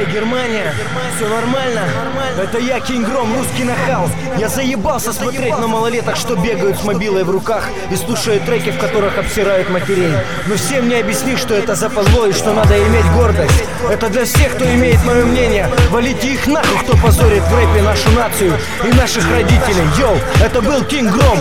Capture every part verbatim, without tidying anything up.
Эй, Германия, все нормально? Это я, Кинг Гром, русский нахал. Я заебался смотреть на малолеток, что бегают с мобилой в руках и слушают треки, в которых обсирают матерей. Но всем не объясни, что это западло и что надо иметь гордость. Это для всех, кто имеет мое мнение. Валите их нахуй, кто позорит в рэпе нашу нацию и наших родителей. Йоу, это был Кинг Гром.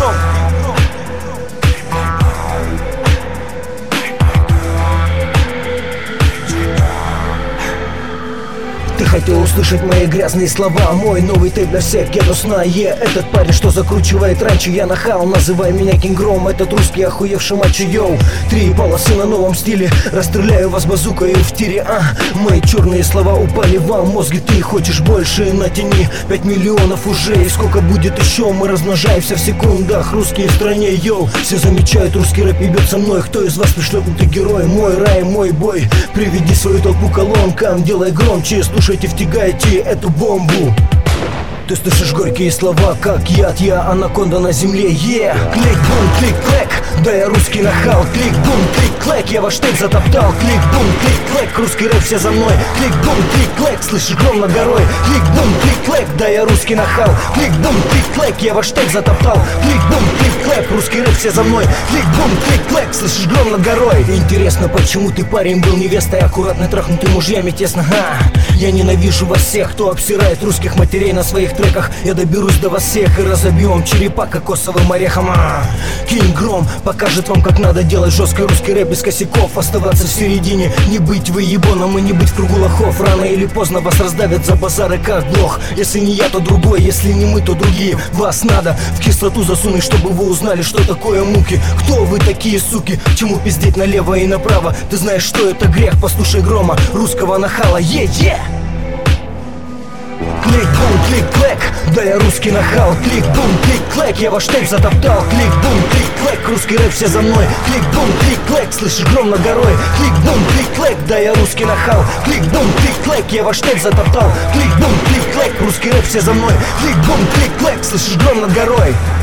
Ты хотел услышать мои грязные слова, мой новый тейп для всех гетто сна. Е, этот парень, что закручивает раньше, я нахал, называй меня Кинг Гром. Этот русский охуевший мачо, йоу. Три полосы на новом стиле, расстреляю вас базукой в тире, а. Мои черные слова упали вам в мозги, ты хочешь больше, натяни. Пять миллионов уже, и сколько будет еще, мы размножаемся в секундах. Русские в стране, йоу. Все замечают, русский рэп ебет со мной. Кто из вас пришлет, ты герой, мой рай, мой бой. Приведи свою толпу колонкам, делай громче, слушайте, втягайте эту бомбу. Ты слышишь горькие слова, как яд, я анаконда на земле, е. Клик-бум, клик-клэк, да я русский нахал. Клик-бум, клик-клэк, я ваш тейп затоптал. Клик-бум, клик-клэк, русский рэп все за мной. Клик-бум, клик-клэк, слышишь гром над горой. Клик-бум, клик-клэк, да я русский нахал. Клик-бум, клик-клэк, я ваш тейп затоптал. Клик-бум, клик-клэк, русский рэп все за мной. Клик-бум, клик-клэк, слышишь гром над горой. Интересно, почему ты, парень, был невестой, аккуратно трахнутый мужьями тесно, ха. Я ненавижу вас всех, кто обсирает русских матерей на своих треках. Я доберусь до вас всех и разобьем черепа кокосовым орехом. а. Кинг Гром покажет вам, как надо делать жесткий русский рэп без косяков. Оставаться в середине, не быть выебоном и не быть в кругу лохов. Рано или поздно вас раздавят за базары как блох. Если не я, то другой, если не мы, то другие. Вас надо в кислоту засунуть, чтобы вы узнали, что такое муки. Кто вы такие, суки? Чему пиздеть налево и направо? Ты знаешь, что это грех, послушай Грома, русского нахала, е-е! Клик-бум, клик-клэк, да я русский нахал. Клик-бум, клик-клэк, я ваш тейп затоптал. Клик-бум, клик-клэк, русский рэп все за мной. Клик-бум, клик-клэк, слышишь гром над горой. Клик-бум, клик-клэк, да я русский нахал. Клик-бум, клик-клэк, я ваш тейп затоптал. Клик-бум, клик-клэк, русский рэп все за мной. Клик-бум, клик-клэк, слышишь гром над горой.